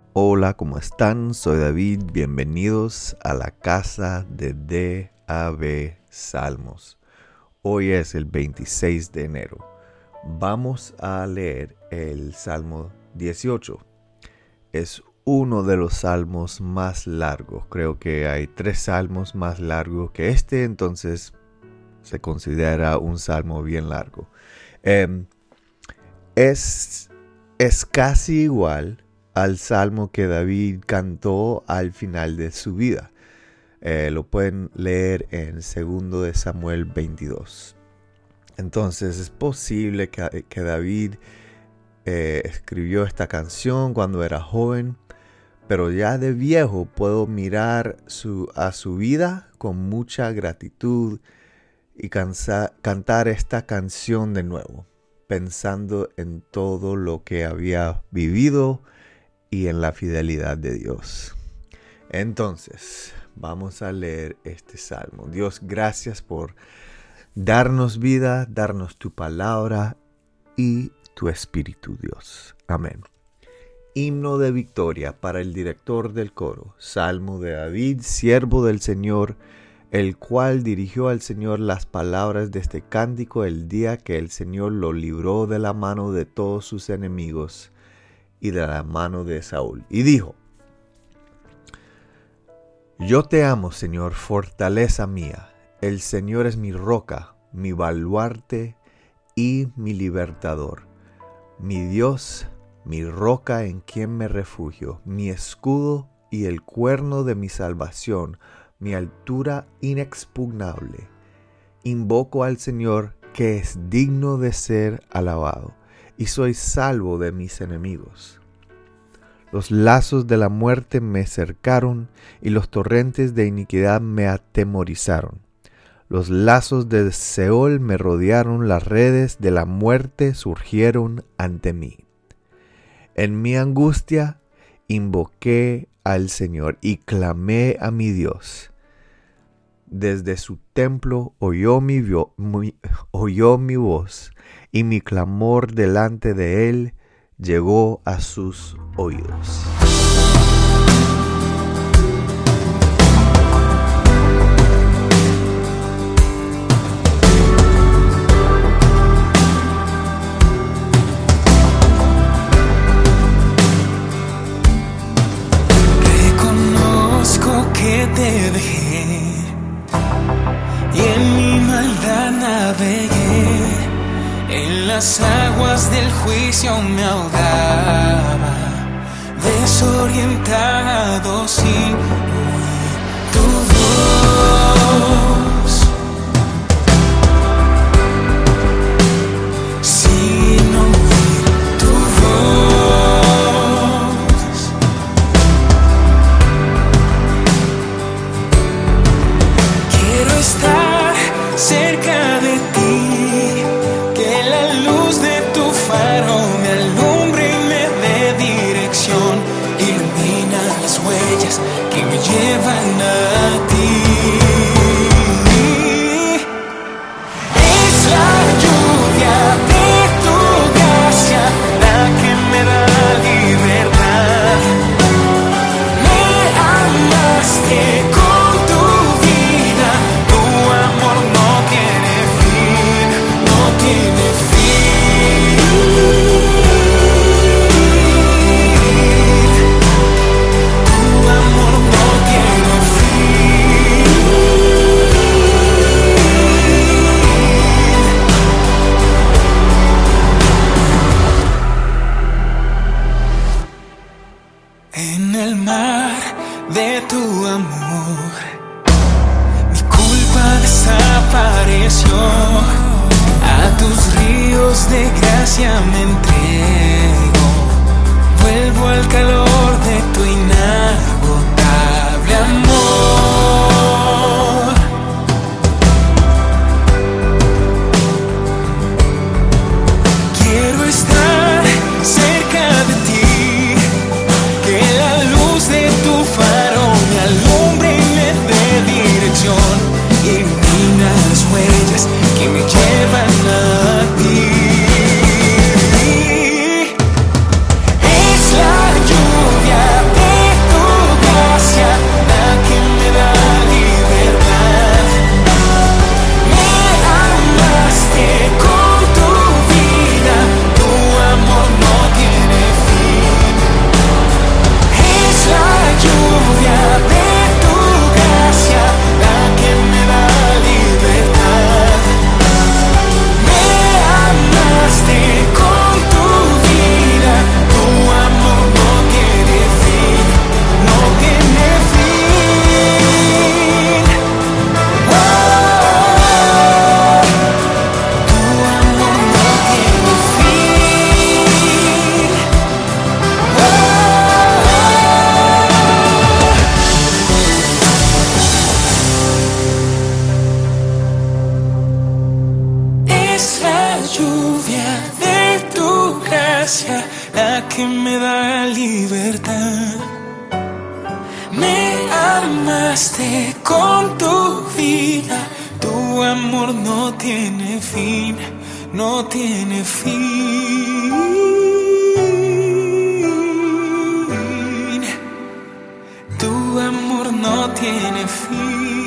Hola, ¿cómo están? Soy David, bienvenidos a la casa de DAB Salmos. Hoy es el 26 de enero. Vamos a leer el Salmo 18. Es uno de los salmos más largos. Creo que hay 3 salmos más largos que este, entonces se considera un salmo bien largo. Es casi igual al salmo que David cantó al final de su vida. Lo pueden leer en 2 de Samuel 22. Entonces es posible que David escribió esta canción cuando era joven, pero ya de viejo puedo mirar a su vida con mucha gratitud y cantar esta canción de nuevo, pensando en todo lo que había vivido y en la fidelidad de Dios. Entonces, vamos a leer este salmo. Dios, gracias por darnos vida, darnos tu palabra y tu espíritu, Dios. Amén. Himno de victoria para el director del coro. Salmo de David, siervo del Señor, el cual dirigió al Señor las palabras de este cántico el día que el Señor lo libró de la mano de todos sus enemigos y de la mano de Saúl. Y dijo: Yo te amo, Señor, fortaleza mía. El Señor es mi roca, mi baluarte y mi libertador. Mi Dios, mi roca en quien me refugio, mi escudo y el cuerno de mi salvación, mi altura inexpugnable. Invoco al Señor, que es digno de ser alabado, y soy salvo de mis enemigos. Los lazos de la muerte me cercaron, y los torrentes de iniquidad me atemorizaron. Los lazos de Seol me rodearon, las redes de la muerte surgieron ante mí. En mi angustia invoqué al Señor y clamé a mi Dios. Desde su templo oyó mi voz, y mi clamor delante de él llegó a sus oídos. Reconozco que te dejé y en mi maldad navegué. En las aguas del juicio me ahogaba, desorientado sin oír tu voz, sin oír tu voz. Quiero estar cerca de ti, que la luz de tu faro me alumbre y me dé dirección, ilumina las huellas que me llevan a ti. Es la lluvia de tu gracia la que me da libertad. Me amaste con tu vida, tu amor no tiene fin, no tiene fin. Tu amor no tiene fin. En el mar de tu amor, mi culpa desapareció. A tus ríos de gracia me entrego. Vuelvo al calor de tu inagotable amor. Quiero estar cerca de ti, que la luz de tu faro me alumbre y me dé dirección, ilumina las huellas que me llevan a ti. Es la lluvia libertad. Me amaste con tu vida, tu amor no tiene fin, no tiene fin. Tu amor no tiene fin.